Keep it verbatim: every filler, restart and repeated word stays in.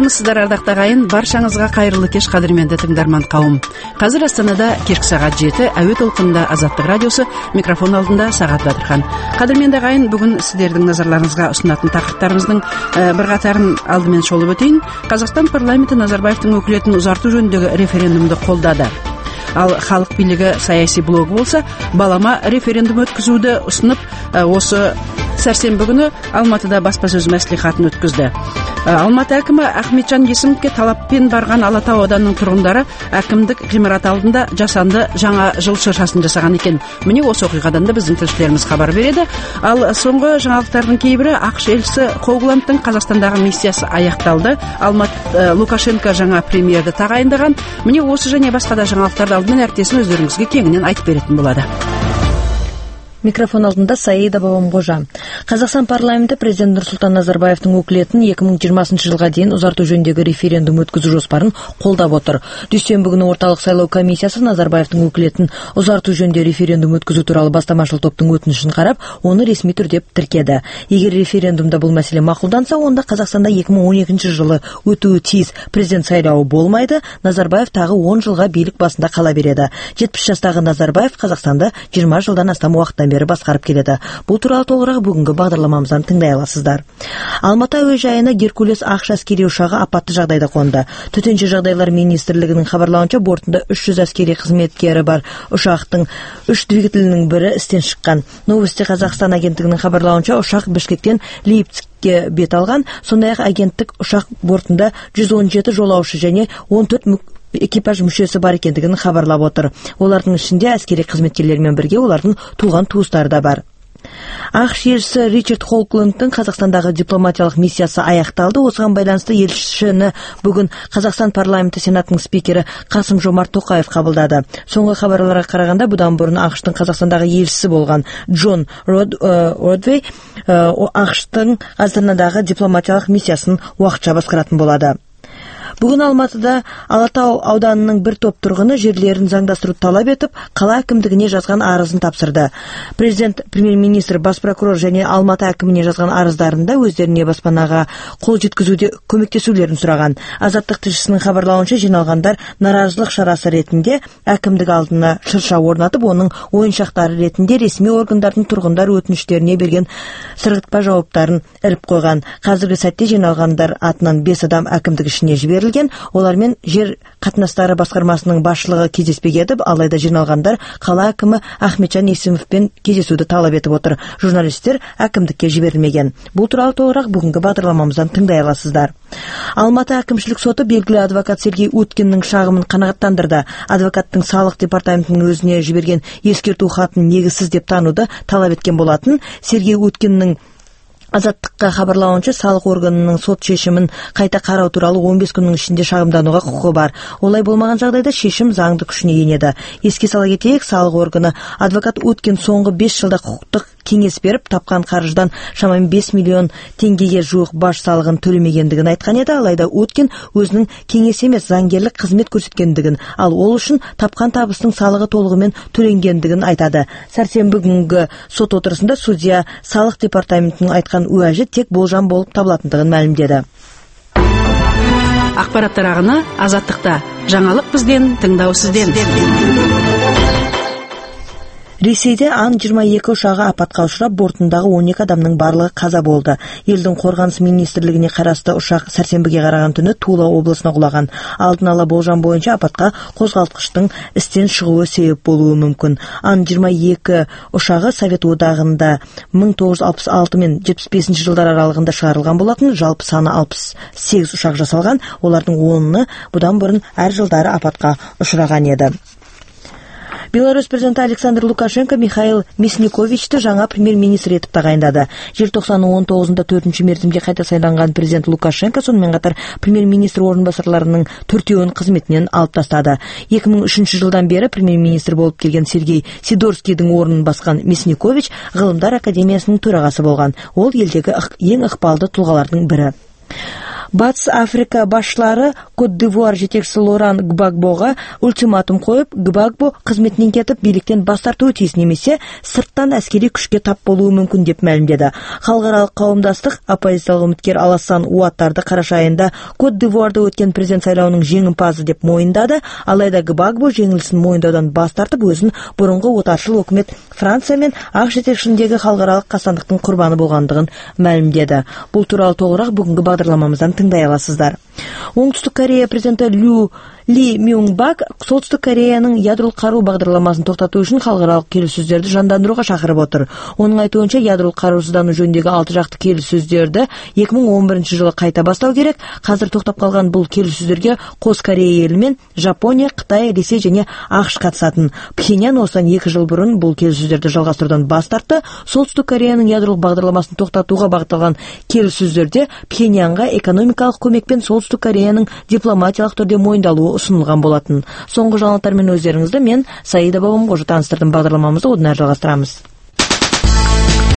Армысыздар, ардактуу агайын, баршаңызга кайрылуу кеш, кадырменди тыңдарман кауым. Казыр Астанада кечки сагат жети, Әуе толкунунда Азаттык радиосу, микрофон алдында Сагат Батырхан. Кадырменди агайын, бүгүн сиздердин назарларыңызга ұсынатын тақырыптарыбыздын бир катарын алдымен шолуп өтөйүн. Казакстан парламенти Назарбаевдин өкүлөтүн узартуу жөнүндөгү референдумду колдады. Ал Халык бийлиги саясий блогу болса, балама референдум өткүзүүдө усунуп, осы сәрсенбі күнү Алматыда баспасөз маслихатын өткүздү. Алматы әкімі Ахметжан Есімовке талаппен барған Алатау ауданының тұрғындары әкімдік ғимарат алдында жасанды жаңа жыл шыршасын жасаған екен. Міне осы оқиғадан да біздің тілшілеріміз хабар береді. Ал соңғы жаңалықтардың кейбірі ақш елшісі Хогландтың Қазақстандағы миссиясы аяқталды. Алматы Лукашенко жаңа премьерді тағайындаған. Міне осы және басқа да жаңалықтарды алдымен әріптесім өздеріңізге кеңінен айтып беретін болады. Микрофон алдында Саида Бабамгожа. Қазақстан парламенті президент Нұрсұлтан Назарбаевтың өкілетін екі мың жиырмасыншы жылға дейін ұзарту жөніндегі референдум өткізу жоспарын қолдап отыр. Дүйсенбі күні орталық сайлау комиссиясы Назарбаевтың өкілетін ұзарту жөнінде референдум өткізу туралы бастамашыл топтың өтінішін қарап, оны ресми түрде тіркеді. Егер референдумда бұл мәселе мақұлданса, онда Қазақстанда екі мың он екінші жылы өтуі тиіс президент сайлауы болмайды, Назарбаев тағы он жылға билік басында қала береді. жетпіс жастағы Назарбаев Қазақстанды жиырма жылдан астам уақыттан бері басқарып келеді. Бұл туралы толығырақ бүгінгі бағдарламамыздан тыңдай аласыздар. Алматы әуежайына Геркулес ақш әскери ұшағы апатты жағдайда қонды. Төтенше жағдайлар министрлігінің хабарлауынша, бортында үш жүз әскери қызметкері бар. Ұшақтың үш двигателінің бірі істен шыққан. Новости Қазақстан агенттігінің хабарлауынша, ұшақ Бішкектен Лейпцигке бет алған. Сондай-ақ агенттік ұшақ бортында жүз он жеті жолаушы және он төрт экипаж мүшесі бар екендігін хабарлап отыр. Олардың ішінде әскери қызметкерлермен бірге олардың туған туыстары да бар. ақш елшісі Ричард Холкландтың Қазақстандағы дипломатиялық миссиясы аяқталды. Осыған байланысты елшіні бүгін Қазақстан парламенті сенатының спикері Қасым Жомарт Тоқаев қабылдады. Соңғы хабарларға қарағанда, бұдан бұрын ақштың Қазақстандағы елшісі болған Джон Родвей ақштың Астанадағы дипломатиялық миссиясын уақытша басқаратын болады. Бүгін Алматыда Алатау ауданының бір топ тұрғыны жерлерін заңдастыруды талап етіп, қала әкімдігіне жазған арызын тапсырды. Президент, премьер-министр, бас прокурор және Алматы әкіміне жазған арыздарында өздеріне баспанаға қол жеткізуде көмектесулерін сұраған. Азаттық тілшісінің хабарлауынша, жиналғандар наразылық шарасы ретінде әкімдік алдына шырша орнатып, оның ойыншақтары ретінде ресми органдардың тұрғындар өтініштеріне берген сырғытпа жауаптарын іліп қойған. Қазіргі сәтте жиналғандар атынан бес адам әкімдік ішіне жіберілген. Олармен жер қатынастары басқармасының басшылығы кездеспек етіп, алайда жиналғандар қала әкімі Ахметжан Есімовпен кездесуді талап етіп отыр. Журналистер әкімдікке жіберілмеген. Бұл туралы толығырақ бүгінгі бағдарламамыздан тыңдай аласыздар. Алматы әкімшілік соты белгілі адвокат Сергей Уткиннің шағымын қанағаттандырды. Адвокаттың салық департаментінің өзіне жіберген ескерту хатын негізсіз деп тануды талап еткен болатын. Сергей Уткиннің Азаттыққа хабарлауынша, салық органының сот шешімін қайта қарау туралы он бес күннің ішінде шағымдануға құқығы бар. Олай болмаған жағдайда шешім заңды күшіне енеді. Еске сала кетейік, салық органы адвокат Уткин соңғы бес жылда құқықтық кеңес беріп, тапқан қаржыдан шамамен бес миллион теңгеге жуық баж салығын төлемегендігін айтқан еді. Алайда Уткин өзінің кеңес емес заңгерлік қызмет көрсеткендігін, ал ол үшін тапқан табыстың салығы толығымен төленгендігін айтады. Сәрсенбі күнгі сот отырысында судья салық департаментінің айтқан уәжі тек болжам болып табылатындығын мәлімдеді. Ақпараттар ағыны Азаттықта. Жаңалық бізден, тыңдау сізден. Ресейде Ан жиырма екі ұшағы апатқа ұшырап, бортындағы он екі адамның барлығы қаза болды. Елдің қорғаныс министрлігіне қарасты ұшақ сәрсенбіге қараған түні Тула облысына құлаған. Алдын ала болжам бойынша апатқа қозғалтқыштың істен шығуы себеп болуы мүмкін. Ан жиырма екі ұшағы Совет одағында мың тоғыз жүз алпыс алты мен жетпіс бесінші жылдар аралығында шығарылған болатын. Жалпы саны алпыс сегіз ұшақ жасалған. Олардың онны бұдан бұрын әр жылдары апатқа ұшыраған еді. Беларусь президенті Александр Лукашенко Михаил Мясниковичті жаңа премьер-министр етіп тағайындады. Желтоқсанның он тоғызында төртінші мерзімге қайта сайланған президент Лукашенко сонымен қатар премьер-министр орынбасарларының төртеуін қызметінен алып тастады. екі мың үшінші жылдан бері премьер-министр болып келген Сергей Сидорскийдің орнын басқан Мясникович ғылымдар академиясының төрағасы болған. Ол елдегі ең ықпалды тұлғалардың бірі. Батыс Африка башчылары Кот-д'Ивуар жетекчиси Лоран Гбагбога ультиматум коюп, Гбагбо кызметинен кетип, бийликтен бас тартууы тийиз, немесе сырттан аскери күчкө тап болуу мүмкүн деп маалимдеді. Халыкаралык каамдастык оппозициялык үмүткер Аласан Уаттарды караша айында Кот-д'Ивуарда өткөн президент сайлоонун жеңимпазы деп моюндады, алайда Гбагбо жеңилишин моюндаудан бас тартып, өзүн бурунку отарчыл өкмөт Франция мен АКШ жетекчилигиндеги халыкаралык кастандыктын курбаны болгондугун маалимдеді. Бул тууралуу толугураак бүгүнкү багдарламамыздан тыңдай аласыздар. Оңтүстүк Корея президенти Лю Ли Мюнг Бак Солтүстүк Кореянын ядролук кароо багдарламасын токтотуу үчүн халыкаралык келиссөздөрдү жандандырууга чакырып отур. Онун айтуунча, ядролук кароосуздануу жөнүндөгү алты жакты келиссөздөрдү эки миң он биринчи жылы кайта баштоо керек. Азыр токтоп калган бул келиссөздөргө Коз Корея эли менен Жапония, Кытай, Ресей жана АКШ катышатын. Пхеньян осудан эки жыл бурун бул келиссөздөрдү жалгастыруудан бас тартты. Солтүстүк Кореянын ядролук багдарламасын токтотууга багытталган келиссөздөрдө Пхеньянга экономикалык көмөкпен Солтүстүк Кореянын дипломатиялык түрдө моюндалуу сунулган болатын. Соңку жаңылыктар менен өздөрүңүздү мен Саида Бабамгожо таныстырдым. Багдарламамызды одан ары жалгастырабыз.